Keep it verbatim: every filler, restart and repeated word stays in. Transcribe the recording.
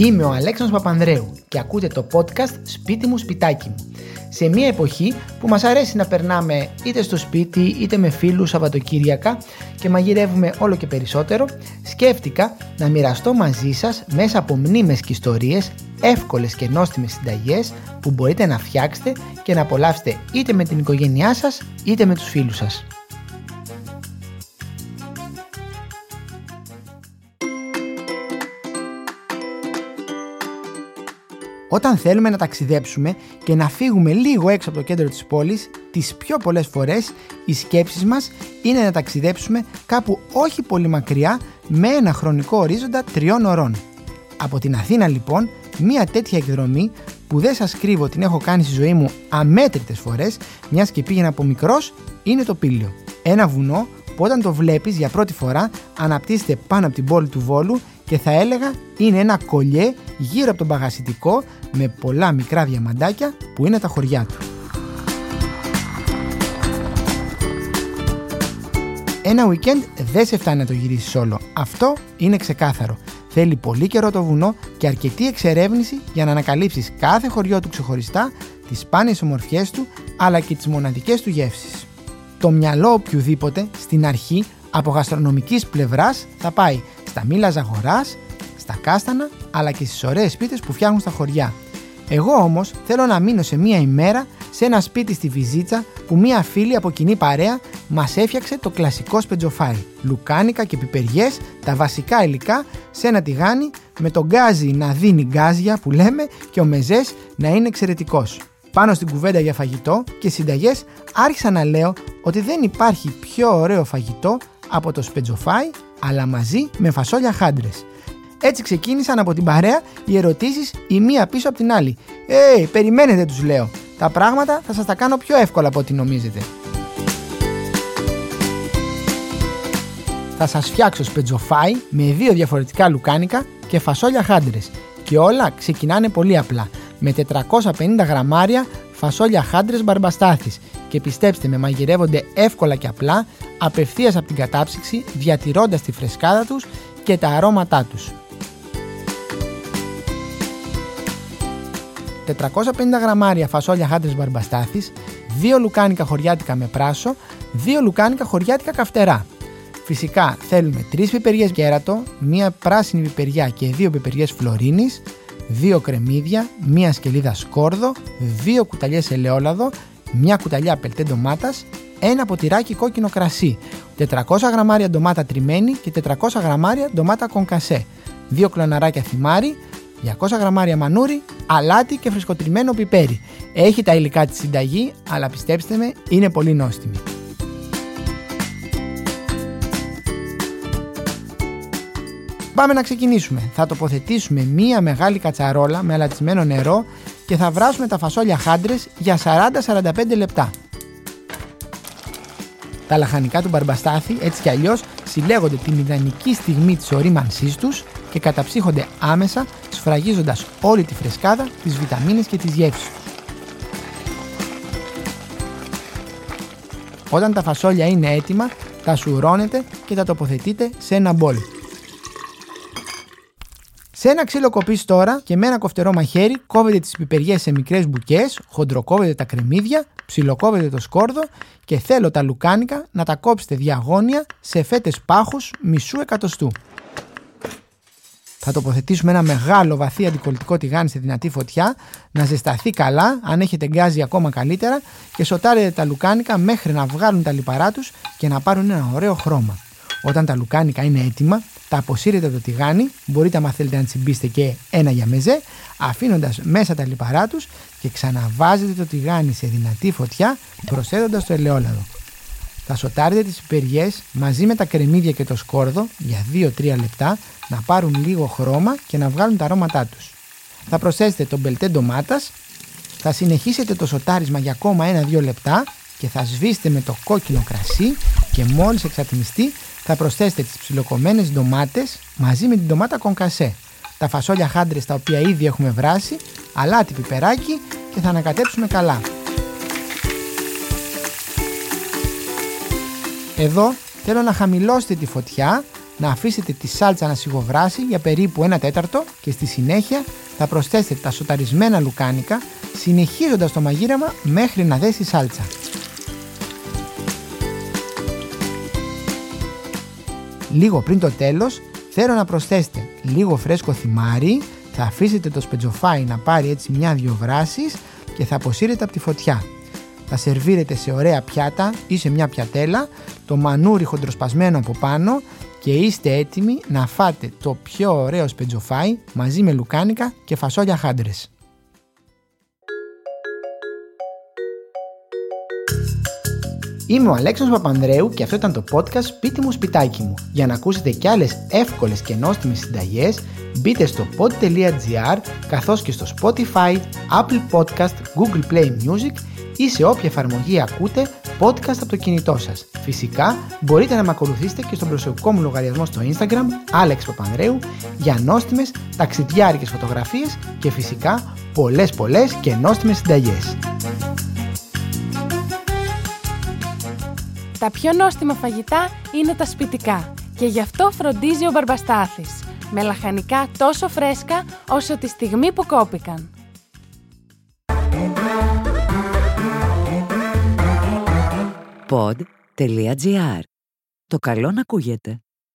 Είμαι ο Αλέξανδρος Παπανδρέου και ακούτε το podcast «Σπίτι μου, σπιτάκι μου». Σε μια εποχή που μας αρέσει να περνάμε είτε στο σπίτι είτε με φίλους Σαββατοκύριακα και μαγειρεύουμε όλο και περισσότερο, σκέφτηκα να μοιραστώ μαζί σας μέσα από μνήμες και ιστορίες εύκολες και νόστιμες συνταγές που μπορείτε να φτιάξετε και να απολαύσετε είτε με την οικογένειά σας είτε με τους φίλους σας. Όταν θέλουμε να ταξιδέψουμε και να φύγουμε λίγο έξω από το κέντρο της πόλης, τις πιο πολλές φορές οι σκέψεις μας είναι να ταξιδέψουμε κάπου όχι πολύ μακριά με ένα χρονικό ορίζοντα τριών ωρών. Από την Αθήνα λοιπόν, μια τέτοια εκδρομή που δεν σας κρύβω την έχω κάνει στη ζωή μου αμέτρητες φορές, μιας και πήγαινα από μικρός, είναι το Πήλιο. Ένα βουνό που όταν το βλέπεις για πρώτη φορά αναπτύσσεται πάνω από την πόλη του Βόλου και θα έλεγα είναι ένα κολλιέ γύρω από τον παγασιτικό με πολλά μικρά διαμαντάκια που είναι τα χωριά του. Ένα weekend δεν σε φτάνει να το γυρίσεις όλο. Αυτό είναι ξεκάθαρο. Θέλει πολύ καιρό το βουνό και αρκετή εξερεύνηση για να ανακαλύψεις κάθε χωριό του ξεχωριστά, τις σπάνιες ομορφιές του αλλά και τις μοναδικές του γεύσεις. Το μυαλό οποιουδήποτε στην αρχή από γαστρονομικής πλευράς θα πάει στα μήλα Ζαγοράς, στα κάστανα αλλά και στις ωραίες σπίτες που φτιάχνουν στα χωριά. Εγώ όμως θέλω να μείνω σε μία ημέρα σε ένα σπίτι στη Βυζίτσα που μία φίλη από κοινή παρέα μας έφτιαξε το κλασικό σπετζοφάι. Λουκάνικα και πιπεριές, τα βασικά υλικά σε ένα τηγάνι με το γκάζι να δίνει γκάζια που λέμε και ο μεζές να είναι εξαιρετικός. Πάνω στην κουβέντα για φαγητό και συνταγές άρχισα να λέω ότι δεν υπάρχει πιο ωραίο φαγητό από το σπετζοφάι αλλά μαζί με φασόλια χάντρες. Έτσι ξεκίνησαν από την παρέα οι ερωτήσεις η μία πίσω από την άλλη. «Ε, περιμένετε» τους λέω. «Τα πράγματα θα σας τα κάνω πιο εύκολα από ό,τι νομίζετε». Θα σας φτιάξω σπετζοφάι με δύο διαφορετικά λουκάνικα και φασόλια χάντρες και όλα ξεκινάνε πολύ απλά με τετρακόσια πενήντα γραμμάρια φασόλια χάντρες μπαρμπαστάθης και πιστέψτε με μαγειρεύονται εύκολα και απλά απευθείας από την κατάψυξη διατηρώντας τη φρεσκάδα τους και τα αρώματά τους. τετρακόσια πενήντα γραμμάρια φασόλια χάντρες μπαρμπαστάθης, δύο λουκάνικα χωριάτικα με πράσο, δύο λουκάνικα χωριάτικα καυτερά. Φυσικά θέλουμε τρεις πιπεριές κέρατο, μία πράσινη πιπεριά και δύο πιπεριές φλωρίνης, δύο κρεμμύδια, μία σκελίδα σκόρδο, δύο κουταλιές ελαιόλαδο, μία κουταλιά πελτέ ντομάτας, ένα ποτηράκι κόκκινο κρασί, τετρακόσια γραμμάρια ντομάτα τριμμένη και τετρακόσια γραμμάρια ντομάτα κονκασέ, δύο κλωναράκια θυμάρι, διακόσια γραμμάρια μανούρι, αλάτι και φρεσκοτριμμένο πιπέρι. Έχει τα υλικά της συνταγή, αλλά πιστέψτε με, είναι πολύ νόστιμη. Πάμε να ξεκινήσουμε. Θα τοποθετήσουμε μία μεγάλη κατσαρόλα με αλατισμένο νερό και θα βράσουμε τα φασόλια χάντρες για σαράντα με σαράντα πέντε λεπτά. Τα λαχανικά του μπαρμπαστάθη έτσι κι αλλιώς συλλέγονται την ιδανική στιγμή της ορίμανσής τους και καταψύχονται άμεσα σφραγίζοντας όλη τη φρεσκάδα, τις βιταμίνες και τις γεύσεις. Όταν τα φασόλια είναι έτοιμα, τα σουρώνετε και τα τοποθετείτε σε ένα μπολ. Σε ένα ξύλο κοπής τώρα και με ένα κοφτερό μαχαίρι κόβετε τις πιπεριές σε μικρές μπουκές, χοντροκόβετε τα κρεμμύδια, ψιλοκόβετε το σκόρδο και θέλω τα λουκάνικα να τα κόψετε διαγώνια σε φέτες πάχους μισού εκατοστού. Θα τοποθετήσουμε ένα μεγάλο βαθύ αντικολλητικό τηγάνι σε δυνατή φωτιά να ζεσταθεί καλά, αν έχετε γκάζι ακόμα καλύτερα και σοτάρετε τα λουκάνικα μέχρι να βγάλουν τα λιπαρά τους και να πάρουν ένα ωραίο χρώμα. Όταν τα λουκάνικα είναι έτοιμα, τα αποσύρετε από το τηγάνι, μπορείτε άμα θέλετε να τσιμπήσετε και ένα για μεζέ, αφήνοντας μέσα τα λιπαρά τους και ξαναβάζετε το τηγάνι σε δυνατή φωτιά προσθέτοντας το ελαιόλαδο. Θα σοτάρετε τις πιπεριές μαζί με τα κρεμμύδια και το σκόρδο για δύο με τρία λεπτά να πάρουν λίγο χρώμα και να βγάλουν τα αρώματά τους. Θα προσθέσετε τον πελτέ ντομάτας, θα συνεχίσετε το σοτάρισμα για ακόμα ένα με δύο λεπτά και θα σβήσετε με το κόκκινο κρασί και μόλις εξατμιστεί θα προσθέσετε τις ψιλοκομμένες ντομάτες μαζί με την ντομάτα κονκασέ, τα φασόλια χάντρες τα οποία ήδη έχουμε βράσει, αλάτι πιπεράκι και θα ανακατέψουμε καλά. Εδώ θέλω να χαμηλώσετε τη φωτιά να αφήσετε τη σάλτσα να σιγοβράσει για περίπου ένα τέταρτο και στη συνέχεια θα προσθέσετε τα σοταρισμένα λουκάνικα, συνεχίζοντας το μαγείρεμα μέχρι να δέσει η σάλτσα. Λίγο πριν το τέλος θέλω να προσθέσετε λίγο φρέσκο θυμάρι, θα αφήσετε το σπετζοφάι να πάρει έτσι μια-δυο βράσεις και θα αποσύρετε από τη φωτιά. Θα σερβίρετε σε ωραία πιάτα ή σε μια πιατέλα, το μανούρι χοντροσπασμένο από πάνω και είστε έτοιμοι να φάτε το πιο ωραίο σπετζοφάι μαζί με λουκάνικα και φασόλια χάντρες. Είμαι ο Αλέξανδρος Παπανδρέου και αυτό ήταν το podcast «Σπίτι μου, σπιτάκι μου». Για να ακούσετε κι άλλες εύκολες και νόστιμες συνταγές, μπείτε στο pod τελεία gr καθώς και στο Spotify, Apple Podcast, Google Play Music ή σε όποια εφαρμογή ακούτε podcast από το κινητό σας. Φυσικά μπορείτε να με ακολουθήσετε και στον προσωπικό μου λογαριασμό στο Instagram, Άλεξ Παπανδρέου, για νόστιμες ταξιδιάρικες φωτογραφίες και φυσικά πολλές πολλές και νόστιμες συνταγές. Τα πιο νόστιμα φαγητά είναι τα σπιτικά και γι' αυτό φροντίζει ο Μπαρμπαστάθης, με λαχανικά τόσο φρέσκα όσο τη στιγμή που κόπηκαν. pod τελεία gr. Το καλό να ακούγεται.